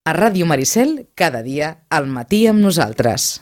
A Ràdio Maricel, cada dia al matí amb nosaltres.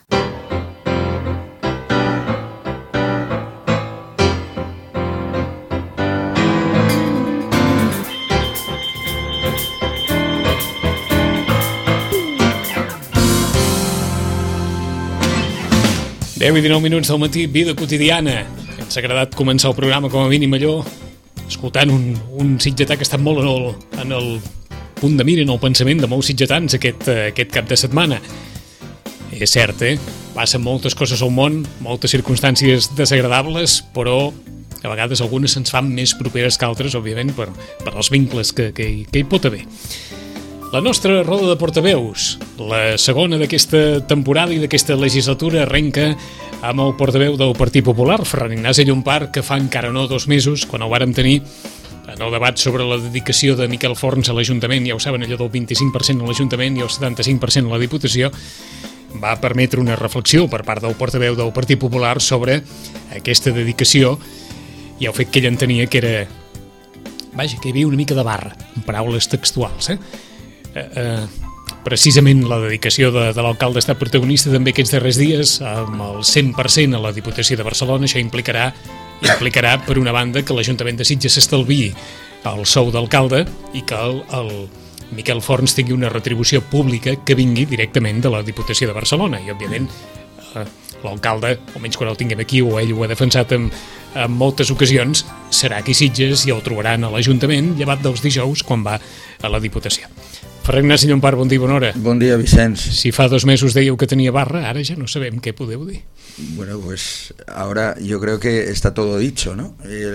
Deu i 19 minuts del matí, vida quotidiana. Ens ha agradat començar el programa com a mínim allò, escoltant un sitgetà que ha estat molt en el punt de mira, en el pensament de molts sitgetans aquest cap de setmana. És cert, passen moltes coses al món, moltes circumstàncies desagradables, però a vegades algunes se'ns fan més properes que altres, òbviament, per els vincles que hi pot haver. La nostra roda de portaveus, la segona d'aquesta temporada i d'aquesta legislatura, arrenca amb el portaveu del Partit Popular, Ferran Ignasi Llompart, que fa encara no 2 mesos, quan el vàrem tenir en el debat sobre la dedicació de Miquel Forns a l'Ajuntament, ja ho saben, allò del 25% a l'Ajuntament i el 75% a la Diputació, va permetre una reflexió per part del portaveu del Partit Popular sobre aquesta dedicació i el fet que ell entenia que era... Vaja, que hi havia una mica de barra, en paraules textuals, precisament la dedicació de l'alcalde ha estat protagonista també aquests darrers dies amb el 100% a la Diputació de Barcelona. Això implicarà per una banda que l'Ajuntament de Sitges s'estalviï el sou d'alcalde i que el Miquel Forns tingui una retribució pública que vingui directament de la Diputació de Barcelona i òbviament l'alcalde, almenys quan el tinguem aquí, o ell ho ha defensat en moltes ocasions, serà aquí Sitges i el trobaran a l'Ajuntament, llevat dels dijous quan va a la Diputació. Ferran Ignasi Llompart, bon dia i bona hora. Bon dia, Vicenç. Si fa 2 mesos dèieu que tenia barra, ara ja no sabem què podeu dir. Bueno, pues ahora yo creo que está todo dicho, ¿no?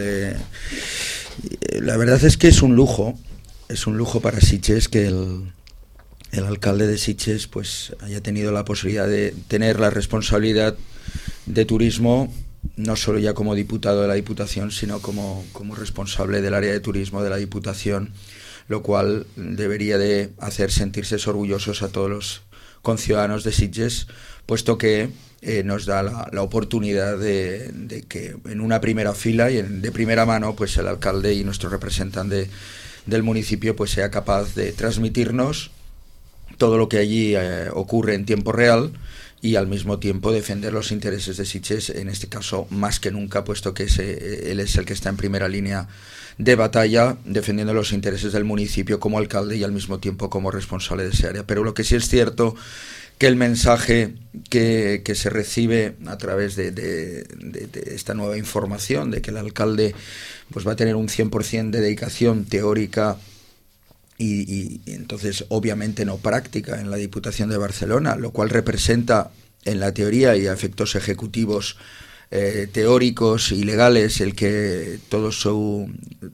La verdad es que es un lujo para Sitges que el alcalde de Sitges pues haya tenido la posibilidad de tener la responsabilidad de turismo, no solo ya como diputado de la Diputación, sino como responsable del área de turismo de la Diputación, lo cual debería de hacer sentirse orgullosos a todos los conciudadanos de Sitges, puesto que nos da la oportunidad de que en una primera fila y de primera mano pues el alcalde y nuestro representante del municipio pues sea capaz de transmitirnos todo lo que allí ocurre en tiempo real y al mismo tiempo defender los intereses de Sitges, en este caso más que nunca, puesto que él es el que está en primera línea de batalla defendiendo los intereses del municipio como alcalde y al mismo tiempo como responsable de ese área. Pero lo que sí es cierto que el mensaje que se recibe a través de esta nueva información de que el alcalde pues va a tener un 100% de dedicación teórica y entonces obviamente no práctica en la Diputación de Barcelona, lo cual representa en la teoría y a efectos ejecutivos teóricos y legales el que todo su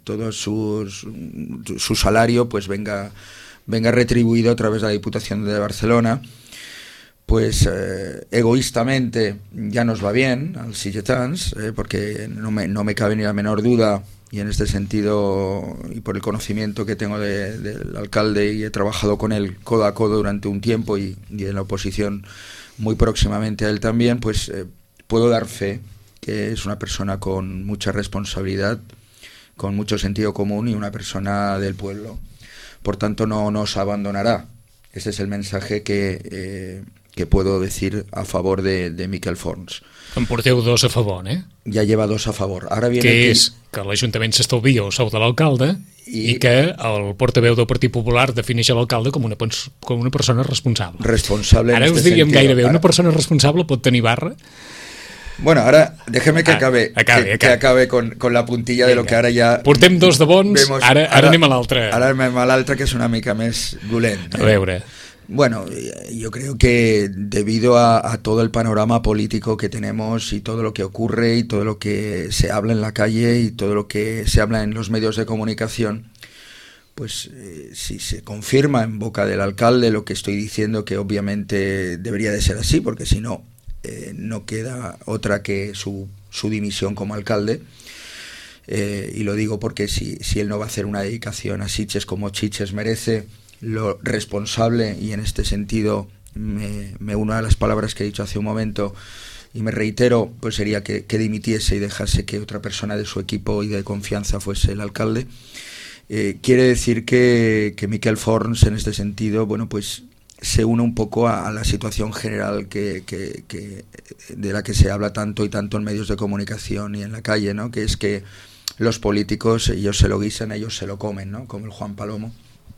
salario pues venga retribuido a través de la Diputación de Barcelona, pues egoístamente ya nos va bien al sitgetans, porque no me cabe ni la menor duda, y en este sentido y por el conocimiento que tengo del alcalde y he trabajado con él codo a codo durante un tiempo y en la oposición muy próximamente a él también, pues puedo dar fe que es una persona con mucha responsabilidad, con mucho sentido común y una persona del pueblo. Por tanto, no nos abandonará. Ese es el mensaje que puedo decir a favor de Miquel Forns. En porteu 2 a favor, Ja lleva 2 a favor. Ara viene que aquí... és que l'Ajuntament s'estalvia el sou de l'alcalde i que el portaveu del Partit Popular defineix l'alcalde com una persona responsable. Responsable. Ara us diríem gairebé, una persona responsable pot tenir barra? Bueno, ahora déjeme que acabe con la puntilla de lo que ahora ya... Portem 2 de bons, ara anem a l'altre. Ara anem a l'altre, que és una mica més dolent. A veure... Bueno, yo creo que debido a todo el panorama político que tenemos y todo lo que ocurre y todo lo que se habla en la calle y todo lo que se habla en los medios de comunicación, pues si se confirma en boca del alcalde lo que estoy diciendo, que obviamente debería de ser así, porque si no, no queda otra que su dimisión como alcalde. Y lo digo porque si él no va a hacer una dedicación a Sitges como Sitges merece, lo responsable, y en este sentido me uno a las palabras que he dicho hace un momento y me reitero, pues sería que dimitiese y dejase que otra persona de su equipo y de confianza fuese el alcalde. quiere decir que Miquel Forns en este sentido, bueno, pues se une un poco a la situación general que de la que se habla tanto y tanto en medios de comunicación y en la calle, ¿no? Que es que los políticos, ellos se lo guisan, ellos se lo comen, ¿no? Como el Juan Palomo.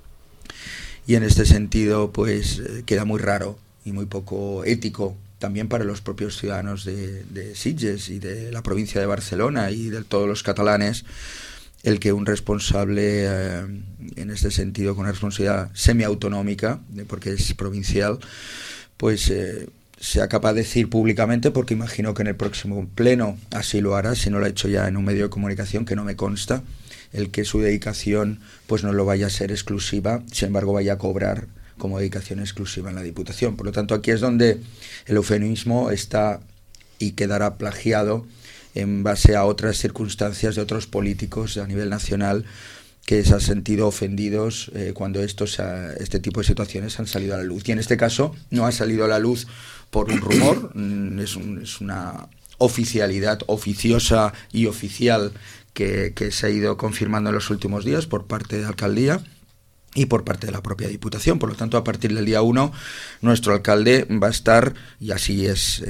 Y en este sentido, pues queda muy raro y muy poco ético también para los propios ciudadanos de Sitges y de la provincia de Barcelona y de todos los catalanes, el que un responsable, en este sentido, con una responsabilidad semiautonómica, porque es provincial, pues sea capaz de decir públicamente, porque imagino que en el próximo pleno así lo hará, si no lo ha hecho ya en un medio de comunicación, que no me consta, el que su dedicación pues no lo vaya a ser exclusiva, sin embargo vaya a cobrar como dedicación exclusiva en la Diputación. Por lo tanto, aquí es donde el eufemismo está y quedará plagiado en base a otras circunstancias de otros políticos a nivel nacional que se han sentido ofendidos cuando este tipo de situaciones han salido a la luz. Y en este caso no ha salido a la luz por un rumor, es una oficialidad oficiosa y oficial que se ha ido confirmando en los últimos días por parte de la alcaldía y por parte de la propia Diputación. Por lo tanto, a partir del día 1, nuestro alcalde va a estar, y así es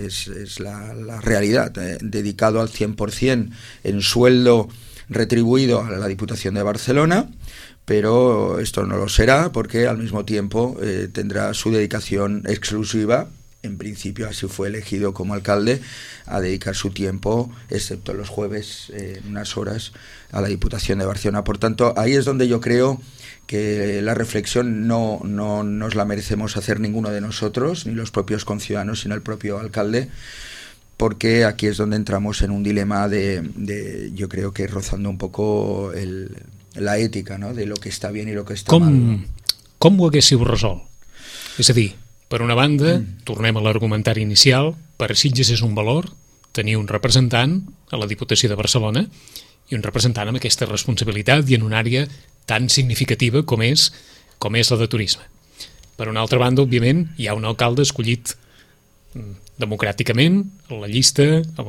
la realidad, dedicado al 100% en sueldo retribuido a la Diputación de Barcelona, pero esto no lo será porque al mismo tiempo tendrá su dedicación exclusiva. En principio así fue elegido como alcalde, a dedicar su tiempo, excepto los jueves, unas horas, a la Diputación de Barcelona. Por tanto, ahí es donde yo creo que la reflexión no nos la merecemos hacer ninguno de nosotros, ni los propios conciudadanos, sino el propio alcalde, porque aquí es donde entramos en un dilema de yo creo que rozando un poco la ètica, no?, de lo que està bien i lo que està mal. Com ho haguéssiu resolt? És a dir, per una banda, tornem a l'argumentari inicial, per Sitges és un valor tenir un representant a la Diputació de Barcelona i un representant amb aquesta responsabilitat i en una àrea tan significativa com és la de turisme. Per una altra banda, òbviament, hi ha un alcalde escollit democràticament, a la llista,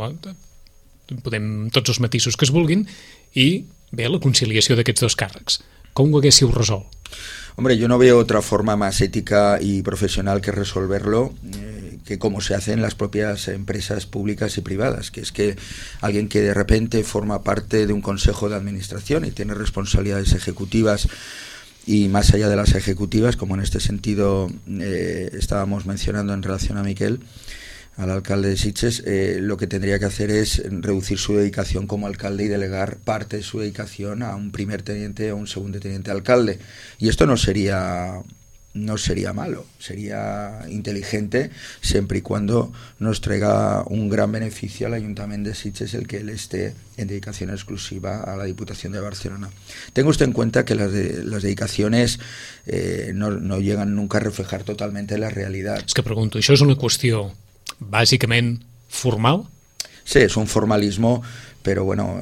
podem tots els matisos que es vulguin, i bé, la conciliació d'aquests dos càrrecs. Com ho haguéssiu resolt? Hombre, yo no veo otra forma más ética y profesional que resolverlo que como se hace en las propias empresas públicas y privadas, que es que alguien que de repente forma parte de un consejo de administración y tiene responsabilidades ejecutivas y más allá de las ejecutivas, como en este sentido estábamos mencionando en relación a Miquel, al alcalde de Sitges, lo que tendría que hacer es reducir su dedicación como alcalde y delegar parte de su dedicación a un primer teniente o un segundo teniente alcalde. Y esto no sería malo, sería inteligente siempre y cuando nos traiga un gran beneficio al Ayuntamiento de Sitges el que él esté en dedicación exclusiva a la Diputación de Barcelona. Tenga usted en cuenta que las dedicacions no llegan nunca a reflejar totalmente la realidad. És que pregunto, això és una qüestió bàsicament formal? Sí, es un formalismo, pero bueno,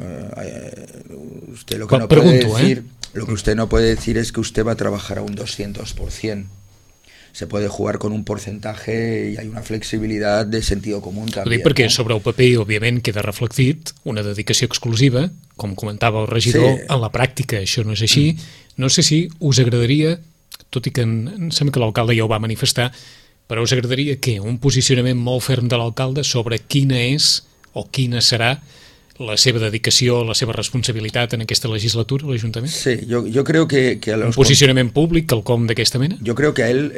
usted lo que no puede decir, lo que usted no puede decir es que usted va a trabajar a un 200%. Se puede jugar con un porcentaje y hay una flexibilitat de sentido común també. Ho dic perquè sobre el paper, òbviament, queda reflectit una dedicació exclusiva, com comentava el regidor, sí. En la pràctica això no és així. No sé si us agradaria, tot i que em sembla que l'alcalde ja ho va manifestar, però us agradaria que un posicionament molt ferm de l'alcalde sobre quina és o quina serà la seva dedicació, la seva responsabilitat en aquesta legislatura a l'Ajuntament? Sí, yo creo que a los... Un posicionament públic, quelcom d'aquesta mena? Yo creo que a él,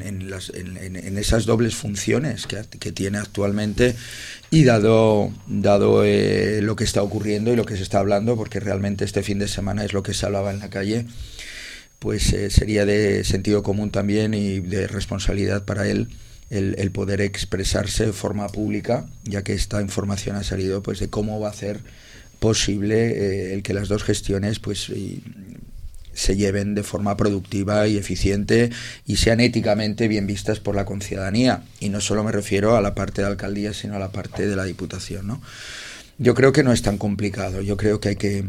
en esas dobles funciones que tiene actualmente, y dado lo que está ocurriendo y lo que se está hablando, porque realmente este fin de semana es lo que se hablaba en la calle, pues sería de sentido común también y de responsabilidad para él el poder expresarse de forma pública, ya que esta información ha salido, pues de cómo va a ser posible el que las dos gestiones pues se lleven de forma productiva y eficiente y sean éticamente bien vistas por la conciudadanía. Y no solo me refiero a la parte de la alcaldía, sino a la parte de la Diputación, ¿no? Yo creo que no es tan complicado. Yo creo que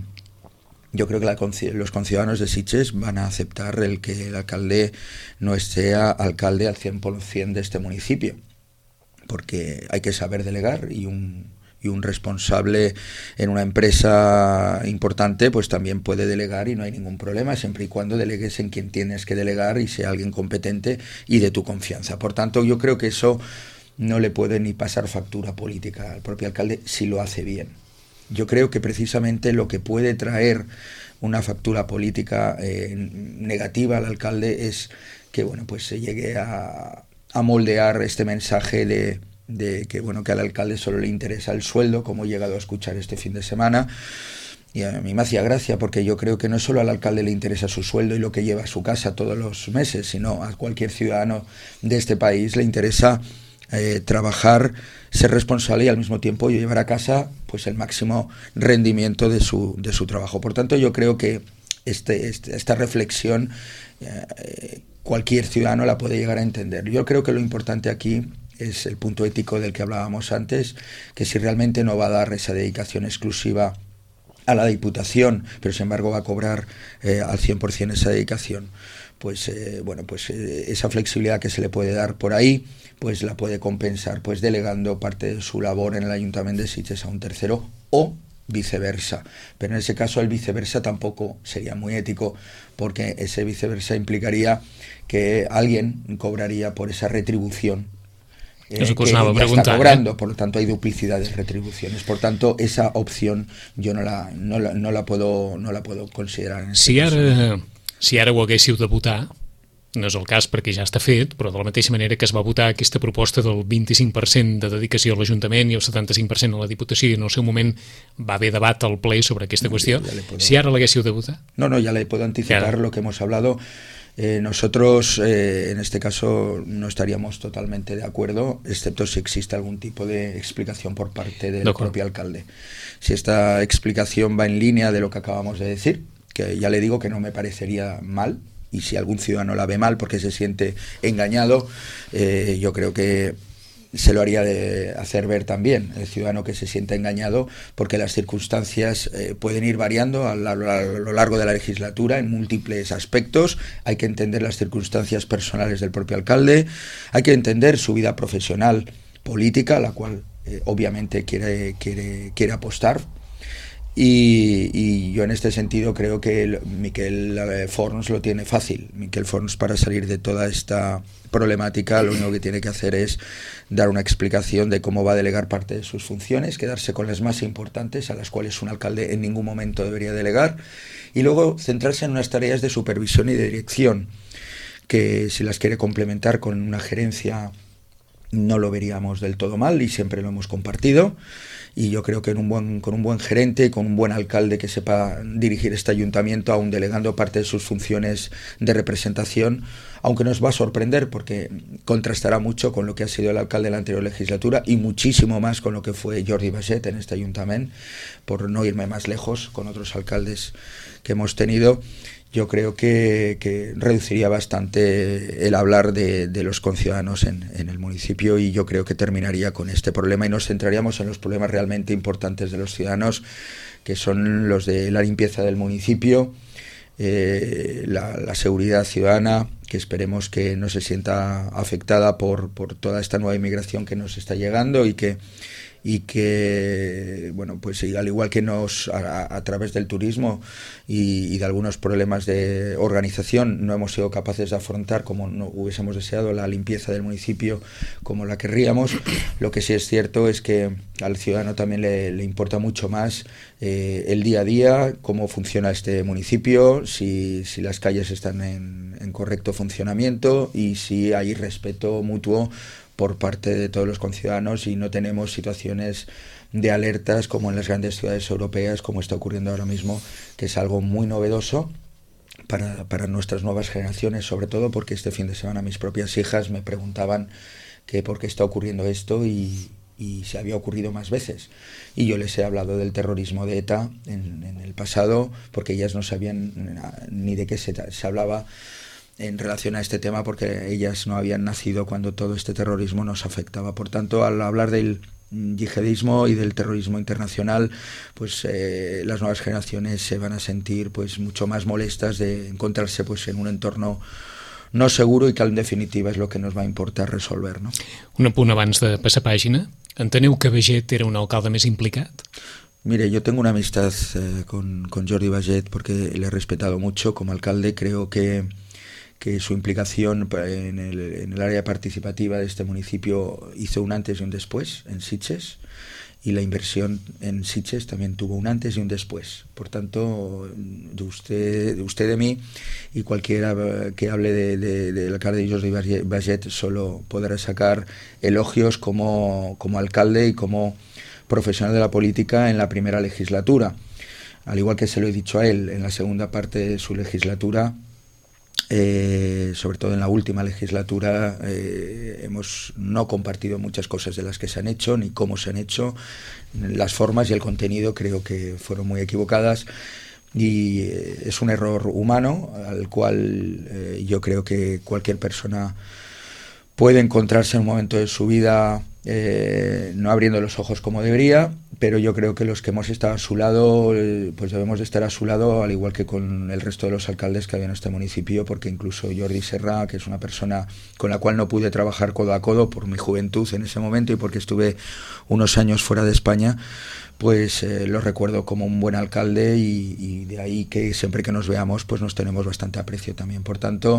los conciudadanos de Sitges van a aceptar el que el alcalde no sea alcalde al 100% de este municipio, porque hay que saber delegar y un Y un responsable en una empresa importante pues también puede delegar y no hay ningún problema, siempre y cuando delegues en quien tienes que delegar y sea alguien competente y de tu confianza. Por tanto, yo creo que eso no le puede ni pasar factura política al propio alcalde si lo hace bien. Yo creo que precisamente lo que puede traer una factura política negativa al alcalde es que pues se llegue a moldear este mensaje de que que al alcalde solo le interesa el sueldo, como he llegado a escuchar este fin de semana. Y a mí me hacía gracia porque yo creo que no solo al alcalde le interesa su sueldo y lo que lleva a su casa todos los meses, sino a cualquier ciudadano de este país le interesa trabajar, ser responsable y al mismo tiempo llevar a casa pues el máximo rendimiento de su trabajo. Por tanto, yo creo que esta reflexión cualquier ciudadano la puede llegar a entender. Yo creo que lo importante aquí es el punto ético del que hablábamos antes, que si realmente no va a dar esa dedicación exclusiva a la Diputación, pero sin embargo va a cobrar al 100% esa dedicación, pues esa flexibilidad que se le puede dar por ahí, pues la puede compensar pues delegando parte de su labor en el Ayuntamiento de Sitges a un tercero o viceversa. Pero en ese caso el viceversa tampoco sería muy ético, porque ese viceversa implicaría que alguien cobraría por esa retribución Eso que ya está cobrando, por lo tanto hay duplicidad de retribuciones. Por tanto, esa opción yo no la puedo considerar en este caso. Si ara ho haguéssiu de votar, no és el cas perquè ja està fet, però de la mateixa manera que es va votar aquesta proposta del 25% de dedicació a l'Ajuntament i el 75% a la Diputació, i en el seu moment va haver debat al ple sobre aquesta qüestió, si ara l'haguéssiu de votar? No, ya le puedo anticipar lo que hemos hablado. Nosotros en este caso no estaríamos totalmente de acuerdo, excepto si existe algún tipo de explicación por parte del propio alcalde. Si esta explicación va en línea de lo que acabamos de decir, que ya le digo que no me parecería mal, y si algún ciudadano la ve mal porque se siente engañado, yo creo que se lo haría de hacer ver también el ciudadano que se sienta engañado, porque las circunstancias pueden ir variando a lo largo de la legislatura en múltiples aspectos. Hay que entender las circunstancias personales del propio alcalde, hay que entender su vida profesional política, a la cual obviamente quiere apostar. Y yo en este sentido creo que Miquel Forns lo tiene fácil. Miquel Forns, para salir de toda esta problemática, lo único que tiene que hacer es dar una explicación de cómo va a delegar parte de sus funciones, quedarse con las más importantes, a las cuales un alcalde en ningún momento debería delegar, y luego centrarse en unas tareas de supervisión y de dirección, que si las quiere complementar con una gerencia no lo veríamos del todo mal, y siempre lo hemos compartido. Y yo creo que con un buen gerente, con un buen alcalde que sepa dirigir este ayuntamiento, aún delegando parte de sus funciones de representación, aunque nos va a sorprender porque contrastará mucho con lo que ha sido el alcalde de la anterior legislatura y muchísimo más con lo que fue Jordi Baiget en este ayuntamiento, por no irme más lejos con otros alcaldes que hemos tenido. Yo creo que reduciría bastante el hablar de los conciudadanos en el municipio, y yo creo que terminaría con este problema y nos centraríamos en los problemas realmente importantes de los ciudadanos, que son los de la limpieza del municipio, la seguridad ciudadana, que esperemos que no se sienta afectada por toda esta nueva inmigración que nos está llegando, y que bueno, pues al igual que a través del turismo y de algunos problemas de organización no hemos sido capaces de afrontar como no hubiésemos deseado la limpieza del municipio como la querríamos, lo que sí es cierto es que al ciudadano también le importa mucho más el día a día, cómo funciona este municipio, si las calles están en correcto funcionamiento y si hay respeto mutuo por parte de todos los conciudadanos, y no tenemos situaciones de alertas como en las grandes ciudades europeas, como está ocurriendo ahora mismo, que es algo muy novedoso para nuestras nuevas generaciones, sobre todo porque este fin de semana mis propias hijas me preguntaban que por qué está ocurriendo esto y se había ocurrido más veces. Y yo les he hablado del terrorismo de ETA en el pasado, porque ellas no sabían ni de qué se hablaba en relación a este tema, porque ellas no habían nacido cuando todo este terrorismo nos afectaba. Por tanto, al hablar del yihadismo y del terrorismo internacional, pues las nuevas generaciones se van a sentir pues mucho más molestas de encontrarse pues en un entorno no seguro, i que en definitiva és el que nos va importar resolver, no? Un apunt abans de passar pàgina. enteneu que Baget era un alcalde més implicat? Mire, yo tengo una amistad con Jordi Baget porque le he respetado mucho como alcalde. Creo que su implicación en el área participativa de este municipio hizo un antes y un después en Sitges, y la inversión en Sitges también tuvo un antes y un después. Por tanto, de usted de mí y cualquiera que hable del alcalde Jordi Baget solo podrá sacar elogios como alcalde y como profesional de la política en la primera legislatura. Al igual que se lo he dicho a él, en la segunda parte de su legislatura, sobre todo en la última legislatura, hemos no compartido muchas cosas de las que se han hecho, ni cómo se han hecho. Las formas y el contenido creo que fueron muy equivocadas, y es un error humano al cual yo creo que cualquier persona puede encontrarse en un momento de su vida no abriendo los ojos como debería, pero yo creo que los que hemos estado a su lado, pues debemos de estar a su lado, al igual que con el resto de los alcaldes que había en este municipio, porque incluso Jordi Serra, que es una persona con la cual no pude trabajar codo a codo por mi juventud en ese momento y porque estuve unos años fuera de España, pues lo recuerdo como un buen alcalde, y de ahí que siempre que nos veamos pues nos tenemos bastante aprecio también. Por tanto,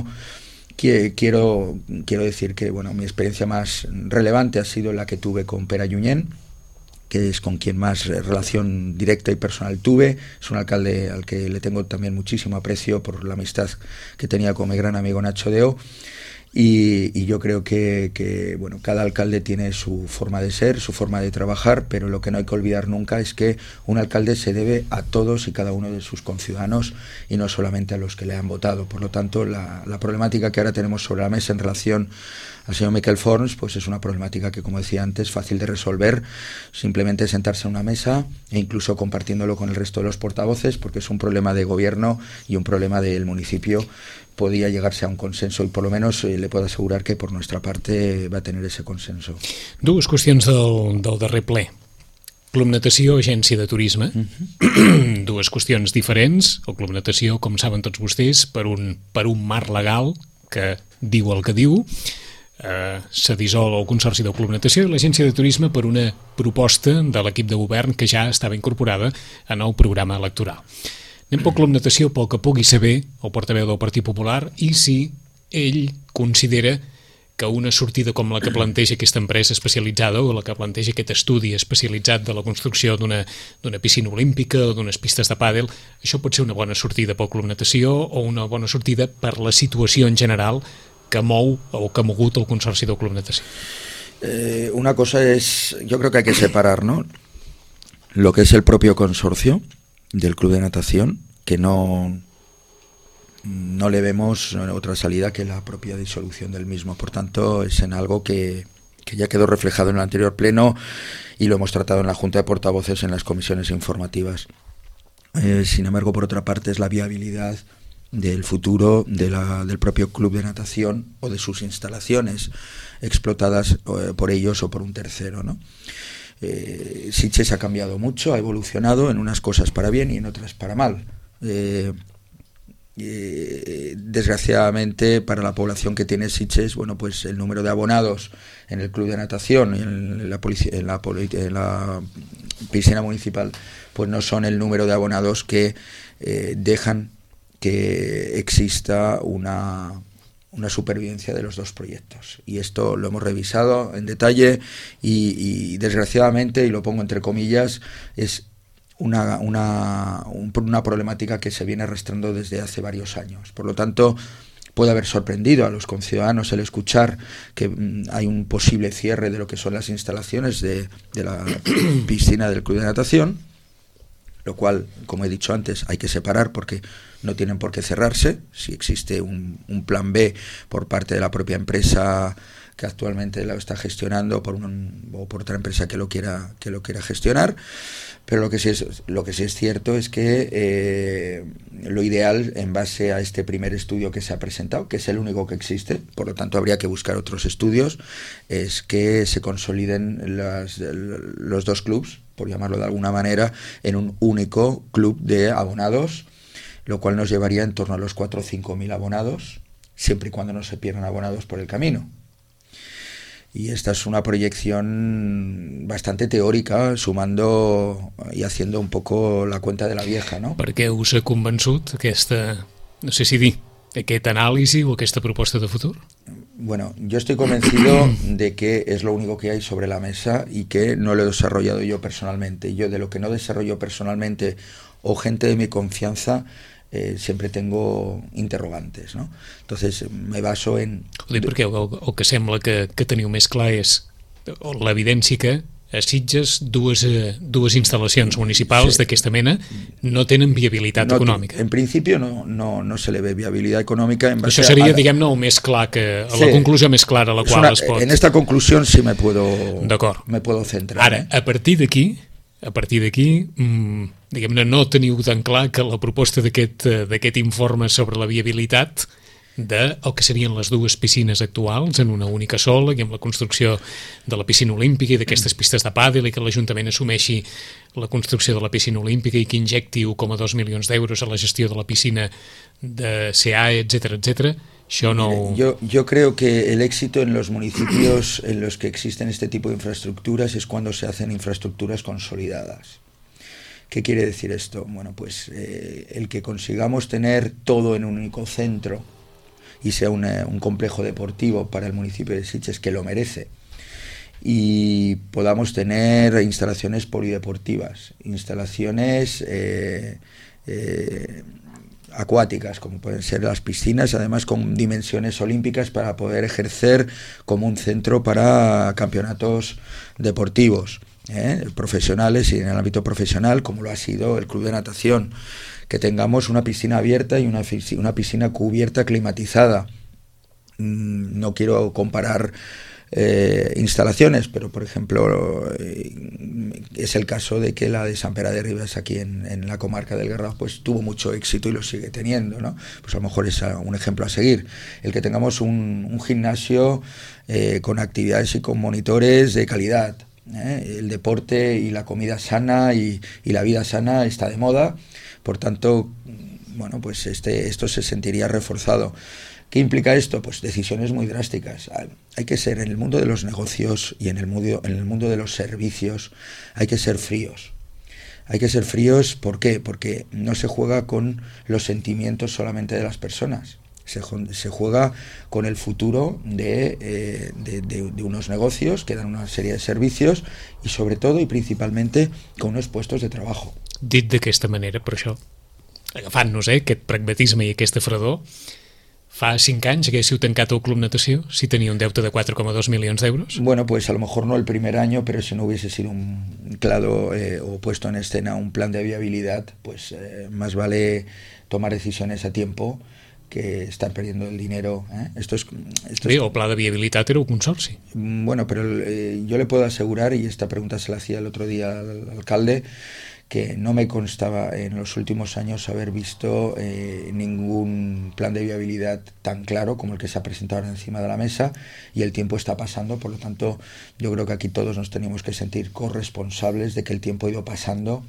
quiero decir que bueno, mi experiencia más relevante ha sido la que tuve con Pere Junyent, que es con quien más relación directa y personal tuve. Es un alcalde al que le tengo también muchísimo aprecio por la amistad que tenía con mi gran amigo Nacho Deo. Y yo creo que bueno, cada alcalde tiene su forma de ser, su forma de trabajar, pero lo que no hay que olvidar nunca es que un alcalde se debe a todos y cada uno de sus conciudadanos y no solamente a los que le han votado. Por lo tanto, la problemática que ahora tenemos sobre la mesa en relación al señor Miquel Forns, pues es una problemática que, como decía antes, fácil de resolver, simplemente sentarse a una mesa e incluso compartiéndolo con el resto de los portavoces, porque es un problema de gobierno y un problema del municipio. Podía llegarse a un consenso, i per lo menos le puedo assegurar que per nostra parte va tenir ese consenso. Dues qüestions del darrer ple. Club Natació, agència de turisme. Dues qüestions diferents. El Club Natació, com saben tots vostès, per un marc legal que diu el que diu, se dissol el Consorci del Club Natació, i l'agència de turisme per una proposta de l'equip de govern que ja estava incorporada en el programa electoral. Anem pel Club Natació, pel que pugui saber el portaveu del Partit Popular, i si ell considera que una sortida com la que planteja aquesta empresa especialitzada o la que planteja aquest estudi especialitzat de la construcció d'una piscina olímpica o d'unes pistes de pàdel, això pot ser una bona sortida pel Club Natació o una bona sortida per la situació en general que mou o que ha mogut el Consorci del Club Natació. Una cosa es, yo creo que hay que separar, ¿no?, lo que es el propio consorcio del Club de Natación, que no le vemos otra salida que la propia disolución del mismo. Por tanto, es en algo que ya quedó reflejado en el anterior pleno y lo hemos tratado en la Junta de Portavoces en las comisiones informativas. Sin embargo, por otra parte, es la viabilidad del futuro del propio Club de Natación o de sus instalaciones explotadas por ellos o por un tercero, ¿no? Sitges ha cambiado mucho, ha evolucionado en unas cosas para bien y en otras para mal. Desgraciadamente para la población que tiene Sitges, bueno, pues el número de abonados en el Club de Natación y en la piscina municipal pues no son el número de abonados que dejan que exista una supervivencia de los dos proyectos, y esto lo hemos revisado en detalle y desgraciadamente, y lo pongo entre comillas, es una problemática que se viene arrastrando desde hace varios años. Por lo tanto, puede haber sorprendido a los conciudadanos el escuchar que hay un posible cierre de lo que son las instalaciones de la piscina del Club de Natación, lo cual, como he dicho antes, hay que separar porque no tienen por qué cerrarse. Si existe un plan B por parte de la propia empresa que actualmente lo está gestionando o por otra empresa que lo quiera gestionar, pero lo que sí es cierto es que lo ideal, en base a este primer estudio que se ha presentado, que es el único que existe, por lo tanto habría que buscar otros estudios, es que se consoliden los dos clubs, por llamarlo de alguna manera, en un único club de abonados, lo cual nos llevaría en torno a los 4.000 o 5.000 abonados, siempre y cuando no se pierdan abonados por el camino. Y esta es una proyección bastante teòrica, sumando i haciendo un poco la cuenta de la vieja, ¿no? Per què us ha convençut aquesta, no sé si dir, aquest anàlisi o aquesta proposta de futur? Bueno, yo estoy convencido de que es lo único que hay sobre la mesa y que no lo he desarrollado yo personalmente. Yo de lo que no desarrollo personalmente o gente de mi confianza siempre tengo interrogantes, ¿no? Entonces me baso en... Ho dic perquè el que sembla que teniu més clar és l'evidència que a Sitges dues instal·lacions municipals d'aquesta mena no tenen viabilitat econòmica. En principio no se le ve viabilidad económica. Això seria, diguem-ne, el més clar que... la conclusió més clara a la qual es pot... En esta conclusión sí me puedo centrar. Ara, a partir d'aquí, diguem-ne, no teniu tan clar que la proposta d'aquest informe sobre la viabilitat del que serien les dues piscines actuals en una única sola i amb la construcció de la piscina olímpica i d'aquestes pistes de pàdel i que l'Ajuntament assumeixi la construcció de la piscina olímpica i que injecti 1,2 milions d'euros a la gestió de la piscina de CAE, etcétera. Això no... Yo creo que el éxito en los municipios en los que existen este tipo de infraestructuras es cuando se hacen infraestructuras consolidadas. ¿Qué quiere decir esto? Bueno, pues el que consigamos tener todo en un único centro y sea un complejo deportivo para el municipio de Sitges, que lo merece, y podamos tener instalaciones polideportivas, instalaciones acuáticas, como pueden ser las piscinas, además con dimensiones olímpicas para poder ejercer como un centro para campeonatos deportivos, profesionales y en el ámbito profesional, como lo ha sido el Club de Natación. Que tengamos una piscina abierta y una piscina cubierta climatizada. No quiero comparar instalaciones, pero por ejemplo es el caso de que la de Sant Pere de Ribes aquí en la comarca del Garraf pues tuvo mucho éxito y lo sigue teniendo, ¿no? Pues a lo mejor es un ejemplo a seguir. El que tengamos un gimnasio con actividades y con monitores de calidad. El deporte y la comida sana y la vida sana está de moda. Por tanto, bueno, pues esto se sentiría reforzado. ¿Qué implica esto? Pues decisiones muy drásticas. Hay que ser, en el mundo de los negocios y en el mundo de los servicios, hay que ser fríos. Hay que ser fríos, ¿por qué? Porque no se juega con los sentimientos solamente de las personas. Se juega con el futuro de unos negocios que dan una serie de servicios y sobre todo y principalmente con unos puestos de trabajo. Dit d'aquesta manera, per això, agafant-nos aquest pragmatisme i aquesta fredor, fa 5 anys haguéssiu tancat el Club Natació si tenia un deute de 4,2 milions d'euros? Bueno, pues a lo mejor no el primer año, pero si no hubiese sido un claro o puesto en escena un plan de viabilidad, pues más vale tomar decisiones a tiempo que estar perdiendo el dinero. El pla de viabilitat era un consorci. Bueno, pero yo le puedo asegurar, y esta pregunta se la hacía el otro día al alcalde, que no me constaba en los últimos años haber visto ningún plan de viabilidad tan claro como el que se ha presentado ahora encima de la mesa, y el tiempo está pasando, por lo tanto yo creo que aquí todos nos tenemos que sentir corresponsables de que el tiempo ha ido pasando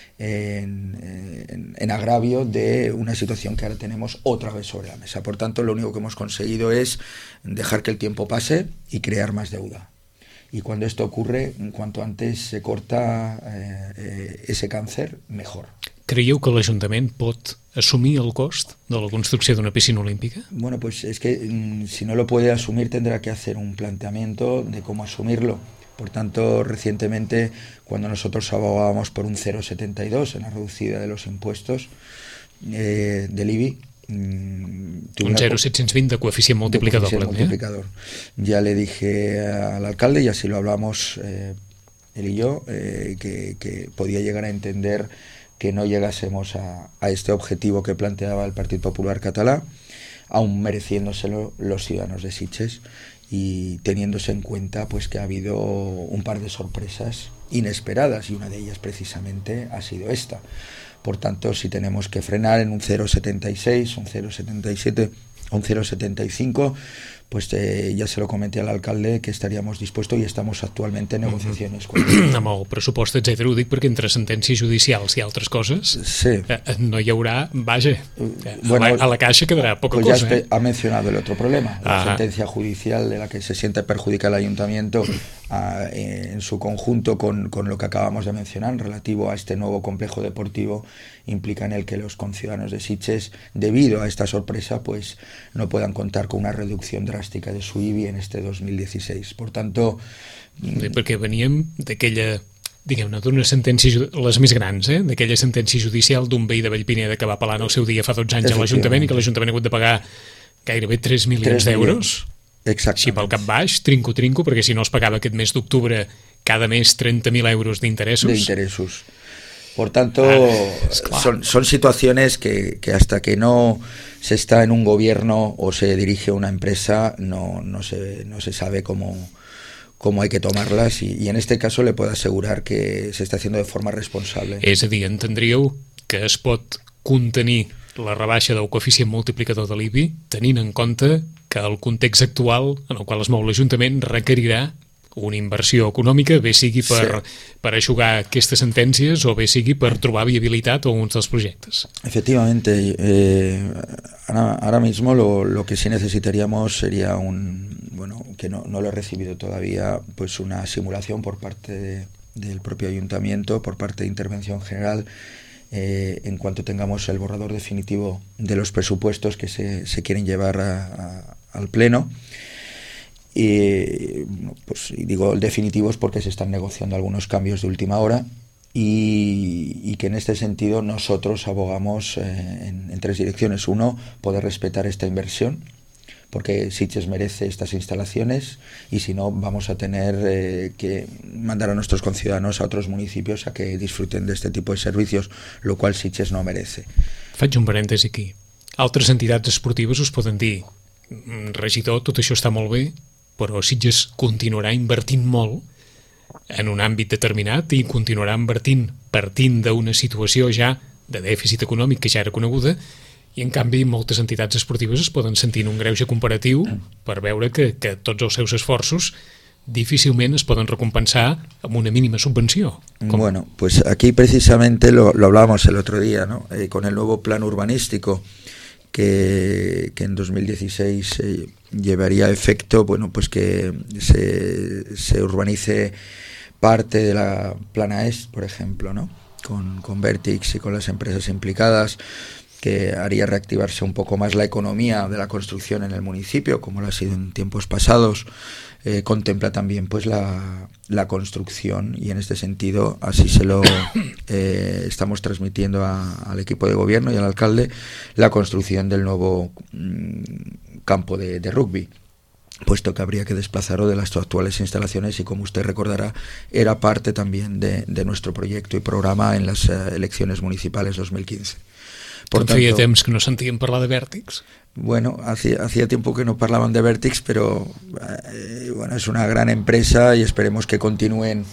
en agravio de una situación que ahora tenemos otra vez sobre la mesa. Por tanto, lo único que hemos conseguido es dejar que el tiempo pase y crear más deuda. Y cuando esto ocurre, cuanto antes se corta ese càncer, mejor. Creieu que l'Ajuntament pot assumir el cost de la construcció d'una piscina olímpica? Bueno, pues es que si no lo puede asumir tendrá que hacer un planteamiento de cómo asumirlo. Por tanto, recientemente, cuando nosotros abogábamos por un 0,72 en la reducida de los impuestos del IBI, un 0,720 de coeficient multiplicador. Ya le dije al alcalde, y así lo hablamos él y yo, que podía llegar a entender que no llegásemos a este objetivo que planteaba el Partido Popular catalán, aún mereciéndoselo los ciudadanos de Sitges, y teniéndose en cuenta pues que ha habido un par de sorpresas inesperadas, y una de ellas precisamente ha sido esta. Por tanto, si tenemos que frenar en un 0,76, un 0,77, un 0,75, pues ya se lo comenté al alcalde que estaríamos dispuestos y estamos actualmente en negociaciones con él. Amb el pressupost, etcètera, ho dic perquè entre sentències judicials i altres coses sí. No hi haurà, vaja, bueno, a la caixa quedarà poca pues cosa. Ya ha mencionado el otro problema, la sentencia judicial de la que se siente perjudicado el ayuntamiento en su conjunto con lo que acabamos de mencionar relativo a este nuevo complejo deportivo, implica en el que los conciudadanos de Sitges, debido a esta sorpresa, pues no puedan contar con una reducción drástica de su IBI en este 2016. Por tanto... Perquè veníem d'aquella, diguem-ne, d'una sentència, les més grans, d'aquella sentència judicial d'un veí de Vallpineda que va apel·lar en el seu dia fa 12 anys a l'Ajuntament i que l'Ajuntament ha hagut de pagar gairebé 3 milions d'euros. Així pel cap baix, trinco, perquè si no es pagava aquest mes d'octubre cada mes 30.000 euros d'interessos. Por tanto, son situaciones que hasta que no se está en un gobierno o se dirige una empresa no se sabe cómo hay que tomarlas y en este caso le puedo asegurar que se está haciendo de forma responsable. És a dir, entendríeu que es pot contenir la rebaixa del coeficient multiplicador de l'IBI tenint en compte que el context actual en el qual es mou l'Ajuntament requerirà una inversió econòmica, bé sigui per eixugar aquestes sentències o bé sigui per trobar viabilitat a alguns dels projectes. Efectivamente, ahora mismo lo que sí necesitaríamos sería que no lo he recibido todavía, pues una simulación por parte del propio ayuntamiento, por parte de Intervención General, en cuanto tengamos el borrador definitivo de los presupuestos que se quieren llevar al Pleno. Y digo definitivos porque se están negociando algunos cambios de última hora y que en este sentido nosotros abogamos en 3 direcciones. 1, poder respetar esta inversión porque Sitges merece estas instalaciones y si no vamos a tener que mandar a nuestros conciudadanos a otros municipios a que disfruten de este tipo de servicios, lo cual Sitges no merece. Faig un parèntesi aquí. Altres entitats esportives us poden dir regidor, tot això està molt bé, però Sitges continuarà invertint molt en un àmbit determinat i continuarà invertint partint d'una situació ja de dèficit econòmic que ja era coneguda i en canvi moltes entitats esportives es poden sentir en un greuge comparatiu per veure que tots els seus esforços difícilment es poden recompensar amb una mínima subvenció. Bueno, pues aquí precisamente lo hablábamos el otro día, ¿no? Con el nuevo plan urbanístico que en 2016 llevaría a efecto, pues que se urbanice parte de la Plana Est, por ejemplo, ¿no? Con Vertix y con las empresas implicadas, que haría reactivarse un poco más la economía de la construcción en el municipio, como lo ha sido en tiempos pasados. Contempla también pues la construcción y en este sentido así se lo estamos transmitiendo al equipo de gobierno y al alcalde, la construcción del nuevo campo de rugby, puesto que habría que desplazarlo de las actuales instalaciones y como usted recordará era parte también de nuestro proyecto y programa en las elecciones municipales 2015. Por tanto, feia temps que no sentíem parlar de Vertix. Bueno, hacía tiempo que no parlaban de Vertix, pero es una gran empresa y esperemos que continúen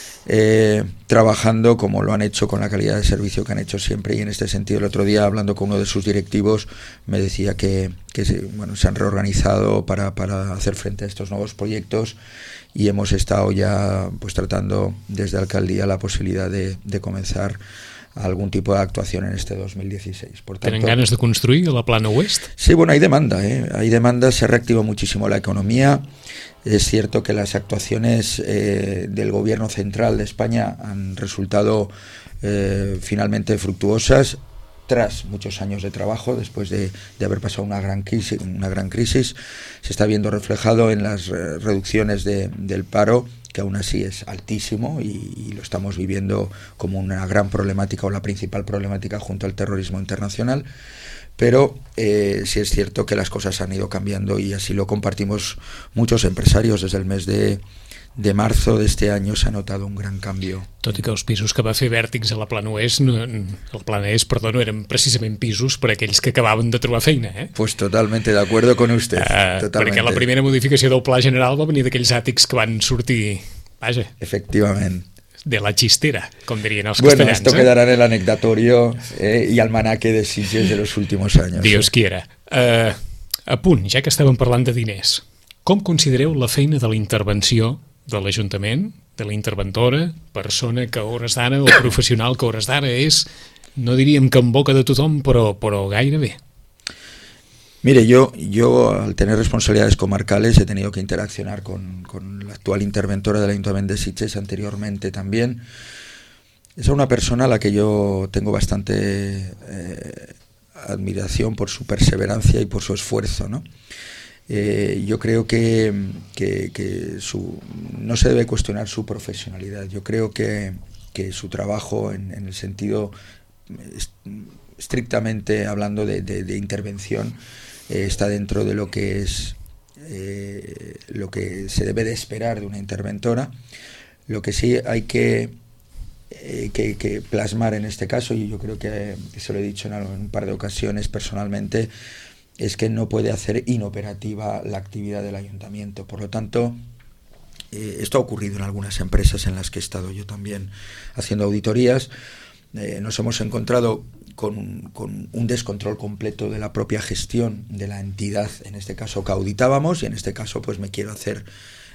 trabajando como lo han hecho con la calidad de servicio que han hecho siempre y en este sentido el otro día hablando con uno de sus directivos me decía que se han reorganizado para hacer frente a estos nuevos proyectos y hemos estado ya pues tratando desde alcaldía la posibilidad de comenzar algún tipo de actuación en este 2016. Por tanto, ¿tienen ganas de construir la Plana Oest? Sí, bueno, hay demanda, se reactiva muchísimo la economía. Es cierto que las actuaciones del gobierno central de España han resultado finalmente fructuosas tras muchos años de trabajo, después de haber pasado una gran crisis. Se está viendo reflejado en las reducciones del paro, que aún así es altísimo y lo estamos viviendo como una gran problemática o la principal problemática junto al terrorismo internacional, pero sí es cierto que las cosas han ido cambiando y así lo compartimos muchos empresarios. Desde el mes de marzo de este año se ha notado un gran cambio. Tot i que els pisos que va fer Vertix a la Plana Oest no eren precisament pisos per a aquells que acabaven de trobar feina, Pues totalmente de acuerdo con usted. Perquè la primera modificació del Pla General va venir d'aquells àtics que van sortir, vaja, efectivament, de la chistera, com dirien els bueno, castellans. Esto quedará en el anecdatorio y almanaque de Sitges de los últimos años. Dios quiera. A punt, ja que estàvem parlant de diners, Com considereu la feina de la intervenció de l'Ajuntament, de la interventora, persona que a hores d'ara, o professional que a hores d'ara és, no diríem que en boca de tothom, però gairebé? Mire, yo al tener responsabilidades comarcales he tenido que interaccionar con la actual interventora del Ayuntamiento de Sitges anteriormente también. Es una persona a la que yo tengo bastante admiración por su perseverancia y por su esfuerzo, ¿no? Yo creo que no se debe cuestionar su profesionalidad. Yo creo que su trabajo en el sentido estrictamente hablando de intervención está dentro de lo que es lo que se debe de esperar de una interventora. Lo que sí hay que plasmar en este caso, y yo creo que se lo he dicho en un par de ocasiones personalmente, es que no puede hacer inoperativa la actividad del ayuntamiento. Por lo tanto, esto ha ocurrido en algunas empresas en las que he estado yo también haciendo auditorías. Nos hemos encontrado con un descontrol completo de la propia gestión de la entidad, en este caso que auditábamos, y en este caso pues me quiero hacer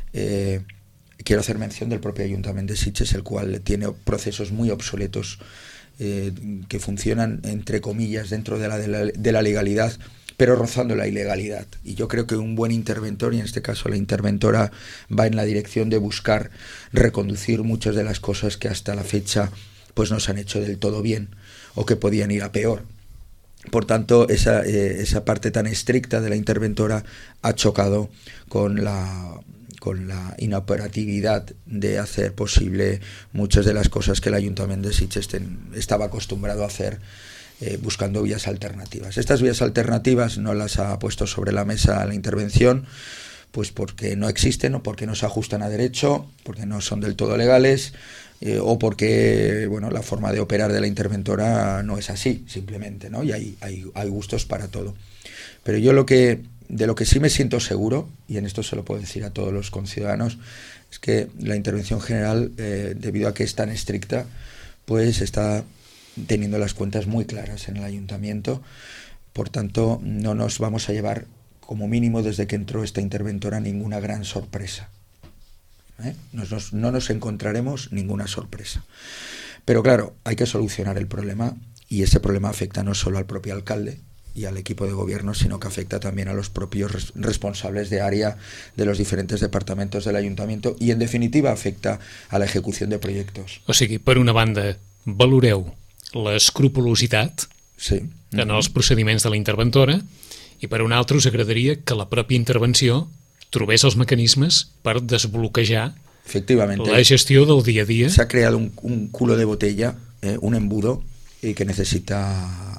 mención del propio Ayuntamiento de Sitges, el cual tiene procesos muy obsoletos que funcionan, entre comillas, dentro de la legalidad, pero rozando la ilegalidad. Y yo creo que un buen interventor, y en este caso la interventora, va en la dirección de buscar reconducir muchas de las cosas que hasta la fecha pues no se han hecho del todo bien o que podían ir a peor. Por tanto, esa parte tan estricta de la interventora ha chocado con la inoperatividad de hacer posible muchas de las cosas que el Ayuntamiento de Sitges estaba acostumbrado a hacer, buscando vías alternativas. Estas vías alternativas no las ha puesto sobre la mesa la intervención, pues porque no existen o porque no se ajustan a derecho, porque no son del todo legales, o porque bueno, la forma de operar de la interventora no es así, simplemente, ¿no? Y hay gustos para todo. Pero yo de lo que sí me siento seguro, y en esto se lo puedo decir a todos los conciudadanos, es que la intervención general, debido a que es tan estricta, pues está teniendo las cuentas muy claras en el ayuntamiento. Por tanto, no nos vamos a llevar, como mínimo desde que entró esta interventora, ninguna gran sorpresa. No nos encontraremos ninguna sorpresa. Pero claro, hay que solucionar el problema, y ese problema afecta no solo al propio alcalde y al equipo de gobierno, sino que afecta también a los propios responsables de área de los diferentes departamentos del ayuntamiento, i en definitiva afecta a la ejecución de proyectos. O sigui, per una banda, valoreu l'escrupolositat en els procediments de la interventora, i per una altra us agradaria que la pròpia intervenció trobés els mecanismes per desbloquejar la gestió del dia a dia. Se ha creado un culo de botella, un embudo, y que necesita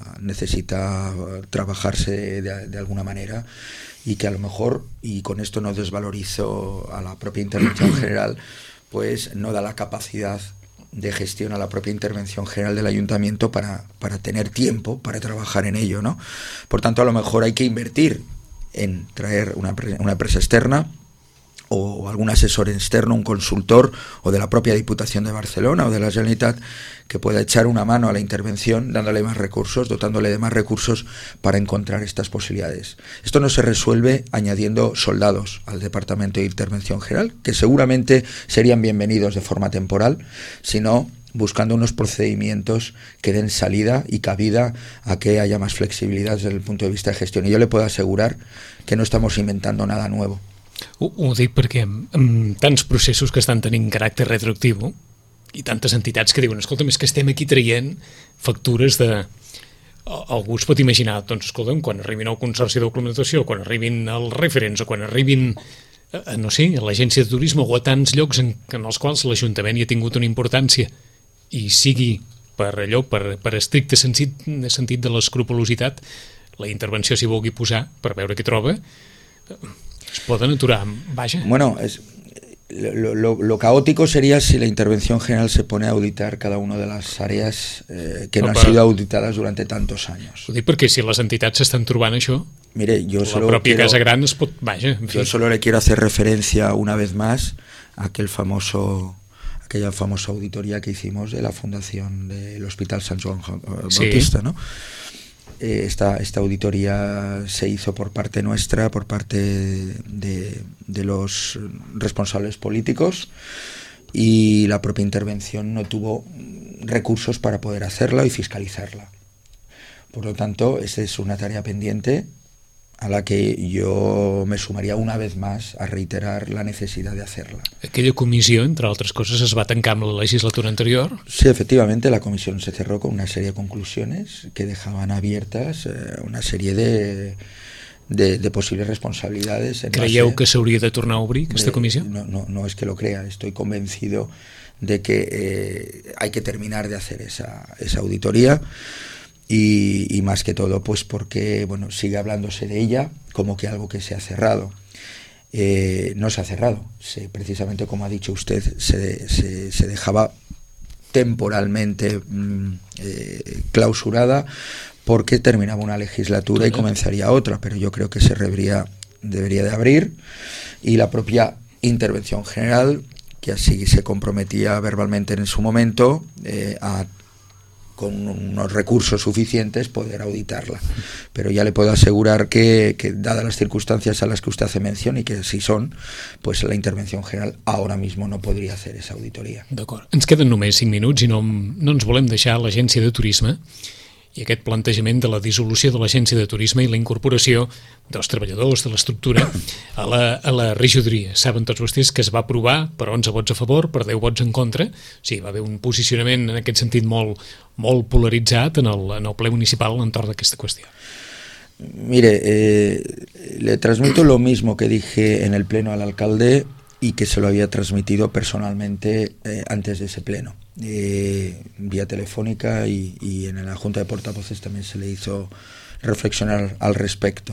trabajarse de alguna manera, y que a lo mejor, y con esto no desvalorizo a la propia intervención general, pues no da la capacidad de gestión a la propia intervención general del ayuntamiento para tener tiempo para trabajar en ello, ¿no? Por tanto, a lo mejor hay que invertir en traer una empresa externa o algún asesor externo, un consultor, o de la propia Diputación de Barcelona o de la Generalitat, que pueda echar una mano a la intervención, dándole más recursos, dotándole de más recursos para encontrar estas posibilidades. Esto no se resuelve añadiendo soldados al Departamento de Intervención General, que seguramente serían bienvenidos de forma temporal, sino buscando unos procedimientos que den salida y cabida a que haya más flexibilidad desde el punto de vista de gestión. Y yo le puedo asegurar que no estamos inventando nada nuevo. Ho dic perquè amb tants processos que estan tenint caràcter retroactiu i tantes entitats que diuen, escolta'm, és que estem aquí traient factures de... Algú es pot imaginar, doncs, escolta'm, quan arribin al Consorci d'Aglomeració, quan arribin els referents, o quan arribin, no sé, a l'Agència de Turisme, o a tants llocs en els quals l'Ajuntament hi ha tingut una importància, i sigui per allò, per estricte sentit de l'escrupolositat, la intervenció s'hi vulgui posar per veure què troba, es poden aturar, vaja. Bueno, lo caótico sería si la intervención general se pone a auditar cada una de las áreas que no han sido auditadas durante tantos años. Ho dic perquè si les entitats s'estan trobant això, mire, la pròpia Casa Gran es pot... Vaja, en fi. Yo solo le quiero hacer referencia una vez más a aquella famosa auditoría que hicimos de la fundación del Hospital Sant Joan Bautista, ¿no? esta auditoría se hizo por parte nuestra, por parte de los responsables políticos, y la propia intervención no tuvo recursos para poder hacerla y fiscalizarla. Por lo tanto, esta es una tarea pendiente a la que yo me sumaria una vez más a reiterar la necesidad de hacerla. Aquella comissió, entre altres cosas, es va tancar amb la legislatura anterior? Sí, efectivamente, la comisión se cerró con una serie de conclusiones que dejaban abiertas una serie de posibles responsabilidades. Creieu que s'hauria de tornar a obrir aquesta comissió? No es que lo crea, estoy convencido de que hay que terminar de hacer esa auditoría. Y más que todo pues porque sigue hablándose de ella como que algo que se ha cerrado. No se ha cerrado, precisamente como ha dicho usted, se dejaba temporalmente clausurada porque terminaba una legislatura y comenzaría otra, pero yo creo que debería de abrir, y la propia intervención general, que así se comprometía verbalmente en su momento a con unos recursos suficientes poder auditarla. Pero ya le puedo asegurar que dadas las circunstancias a las que usted hace mención, y que así son, pues la intervenció general ahora mismo no podria hacer esa auditoria. D'acord. Ens queden només 5 minuts i no ens volem deixar l'Agència de Turisme i aquest plantejament de la dissolució de l'Agència de Turisme i la incorporació dels treballadors de l'estructura a la regidoria. Saben tots vostès que es va aprovar per 11 vots a favor, per 10 vots en contra. O sigui, va haver un posicionament en aquest sentit molt polaritzat en el ple municipal entorn d'aquesta qüestió. Mire, le transmito lo mismo que dije en el pleno al alcalde y que se lo había transmitido personalmente antes de ese pleno. Vía telefónica y en la Junta de Portavoces también se le hizo reflexionar al respecto.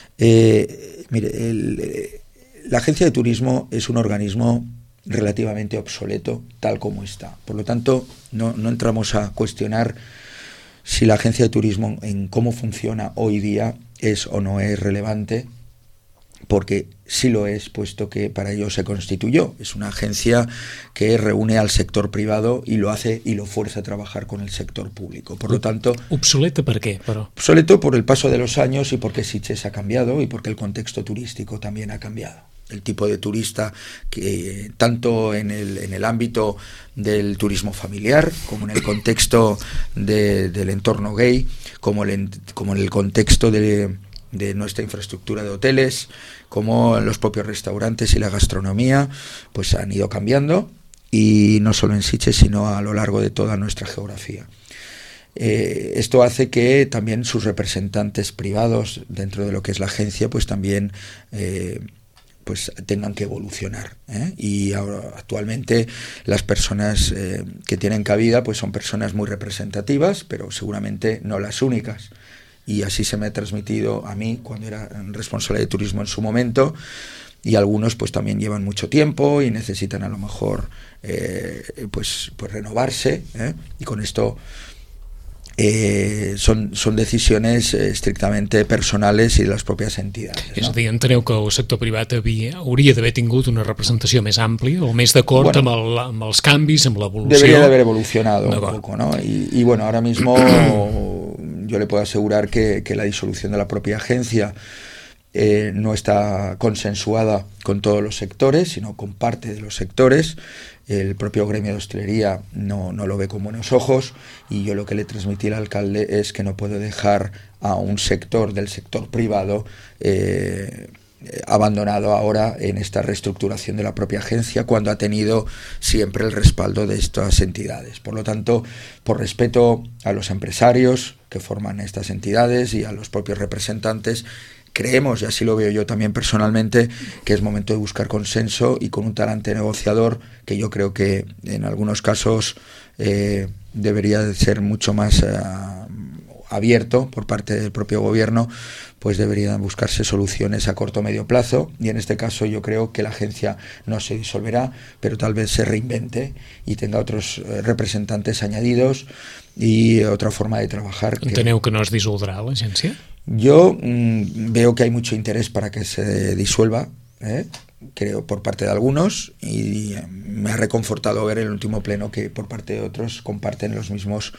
Mire, la Agencia de Turismo es un organismo relativamente obsoleto tal como está. Por lo tanto, no entramos a cuestionar si la Agencia de Turismo en cómo funciona hoy día es o no es relevante, porque sí lo es, puesto que para ello se constituyó. Es una agencia que reúne al sector privado y lo hace y lo fuerza a trabajar con el sector público. Por lo tanto... ¿Obsoleta por qué? Obsoleto por el paso de los años y porque Sitges ha cambiado y porque el contexto turístico también ha cambiado. El tipo de turista que tanto en el ámbito del turismo familiar como en el contexto del entorno gay, como en el contexto de nuestra infraestructura de hoteles, como los propios restaurantes y la gastronomía, pues han ido cambiando, y no solo en Sitges, sino a lo largo de toda nuestra geografía. Esto hace que también sus representantes privados dentro de lo que es la agencia pues también pues tengan que evolucionar, y ahora actualmente las personas que tienen cabida pues son personas muy representativas, pero seguramente no las únicas. Y así se me ha transmitido a mí cuando era responsable de turismo en su momento, y algunos pues también llevan mucho tiempo y necesitan a lo mejor pues renovarse, y con esto son decisiones estrictament personales i de les pròpies entidades. És a dir, enteneu que el sector privat hauria d'haver tingut una representació més àmplia o més d'acord amb els canvis, amb l'evolució? Debería de haber evolucionado un poco, ¿no? Y bueno, ahora mismo yo le puedo asegurar que la disolución de la propia agencia no está consensuada con todos los sectores, sino con parte de los sectores. El propio gremio de hostelería no lo ve con buenos ojos, y yo lo que le transmití al alcalde es que no puedo dejar a un sector del sector privado abandonado ahora en esta reestructuración de la propia agencia, cuando ha tenido siempre el respaldo de estas entidades. Por lo tanto, por respeto a los empresarios que forman estas entidades y a los propios representantes, creemos, y así lo veo yo también personalmente, que es momento de buscar consenso, y con un talante negociador que yo creo que en algunos casos debería de ser mucho más abierto por parte del propio gobierno, pues deberían buscarse soluciones a corto o medio plazo, y en este caso yo creo que la agencia no se disolverá, pero tal vez se reinvente y tenga otros representantes añadidos y otra forma de trabajar. Enteneu que no es dissoldrà l'agència? Yo veo que hay mucho interés para que se disuelva, creo, por parte de algunos, y me ha reconfortado ver en el último pleno que por parte de otros comparten los mismos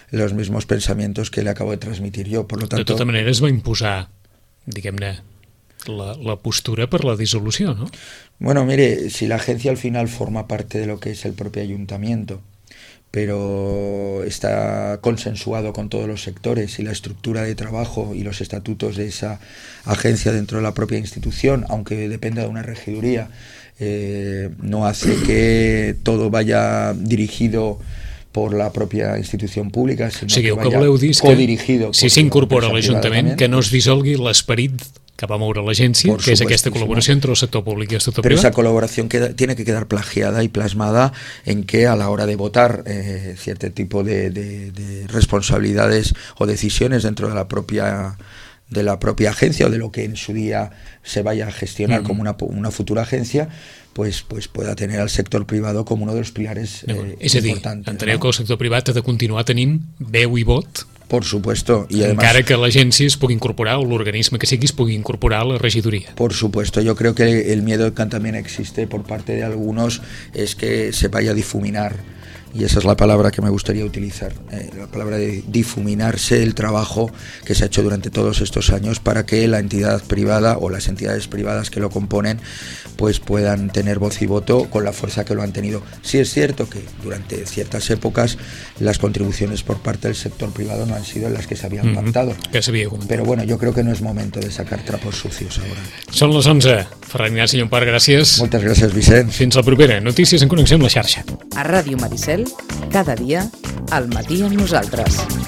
los mismos pensamientos que le acabo de transmitir yo. Por lo tanto, de tota manera es va imposar, diguem-ne, la postura per la disolució, ¿no? Bueno, mire, si la agencia al final forma parte de lo que es el propio ayuntamiento, pero está consensuado con todos los sectores y la estructura de trabajo y los estatutos de esa agencia dentro de la propia institución, aunque dependa de una regiduría, no hace que todo vaya dirigido por la propia institució pública, sinó o sigui, que vaya codirigido. Si s'incorpora a l'Ajuntament, que no es dissolgui l'esperit que va moure l'agència, que és aquesta col·laboració entre el sector públic y el sector privado. Pero esa colaboración tiene que quedar plagiada y plasmada en que a la hora de votar cierto tipo de responsabilidades o decisiones dentro de la propia agencia o de lo que en su día se vaya a gestionar como una futura agencia, pues pueda tener al sector privado como uno de los pilares és a dir, importantes. enteneu que el sector privat ha de continuar tenint veu i vot, por supuesto, y además, encara que l'agència es pugui incorporar o l'organisme que sigui es pugui incorporar a la regidoria. Por supuesto, yo creo que el miedo que también existe por parte de algunos es que se vaya a difuminar, y esa es la palabra que me gustaría utilizar, la palabra de difuminarse el trabajo que se ha hecho durante todos estos años para que la entidad privada o las entidades privadas que lo componen pues puedan tener voz y voto con la fuerza que lo han tenido. Sí es cierto que durante ciertas épocas las contribuciones por parte del sector privado no han sido las que se habían pactado. Que s'havia comentat. Pero bueno, yo creo que no es momento de sacar trapos sucios ahora. Són les 11. Ferran Ignasi Llompart, gràcies. Moltes gràcies, Vicent. Fins la propera. Notícies en connexió amb la xarxa. A Ràdio Maricel, cada dia, al matí amb nosaltres.